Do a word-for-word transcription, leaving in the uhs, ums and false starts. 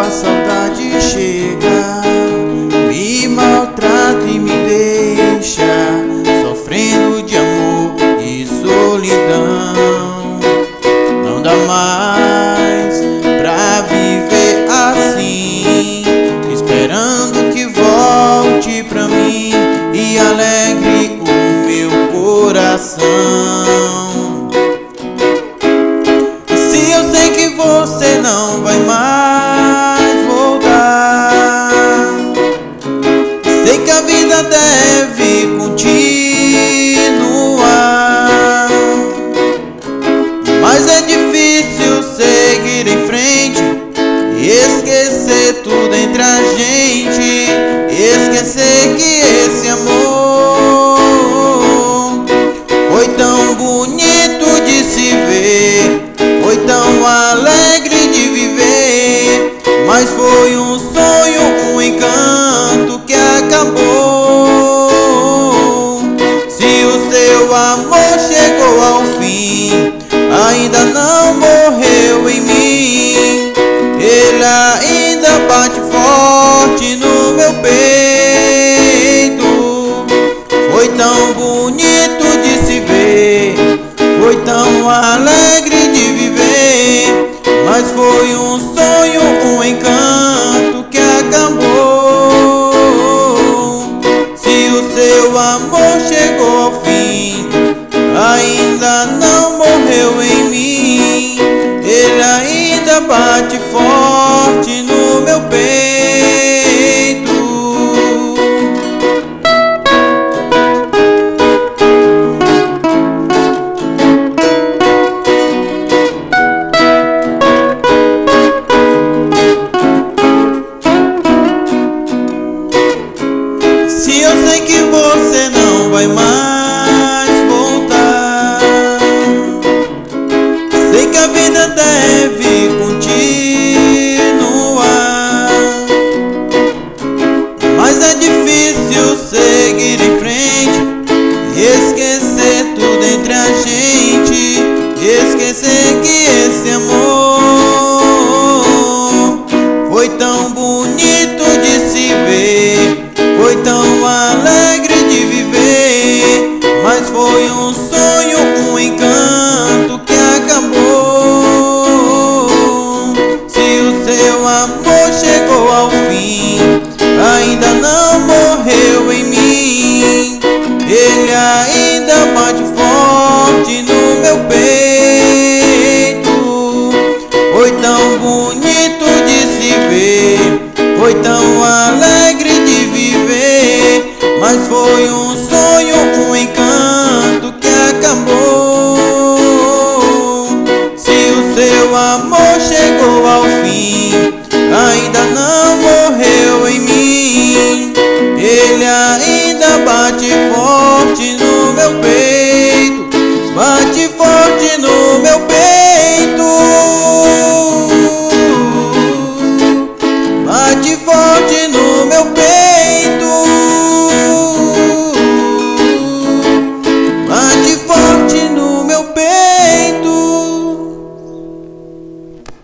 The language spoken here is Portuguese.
a saudade chega, me maltrata e me deixa sofrendo de amor e solidão. Não dá mais pra viver assim, esperando que volte pra mim e alegre o meu coração. Se eu sei que você não vai mais voltar, sei que a vida deve continuar, mas é difícil seguir em frente e esquecer tudo entre a gente, esquecer que esse amor foi tão bonito de se ver, foi tão alegre de viver, mas foi um sonho, um encanto que acabou. Se o seu amor chegou ao fim, ainda não morreu em mim, ele ainda bate forte no meu peito. Foi tão bonito de se ver, foi tão alegre de viver, mas foi um sonho, um encanto que acabou. Se o seu amor chegou ao fim, ainda não morreu em mim, ele ainda bate forte no meu peito. Se eu sei que você não vai mais voltar, sei que a vida deve continuar, mas é difícil seguir em frente e esquecer tudo entre a gente, esquecer que esse amor foi tão bonito de se ver, foi tão alegre de viver, mas foi um sonho, um encanto que acabou. Se o seu amor chegou ao fim, ainda não morreu em mim, ele ainda bate forte no meu peito. Foi tão bonito de se ver, foi tão alegre de viver, mas foi um sonho, um encanto que acabou. Se o seu amor chegou ao fim, ainda não morreu em mim, ele ainda bate forte no meu peito, bate forte no meu peito.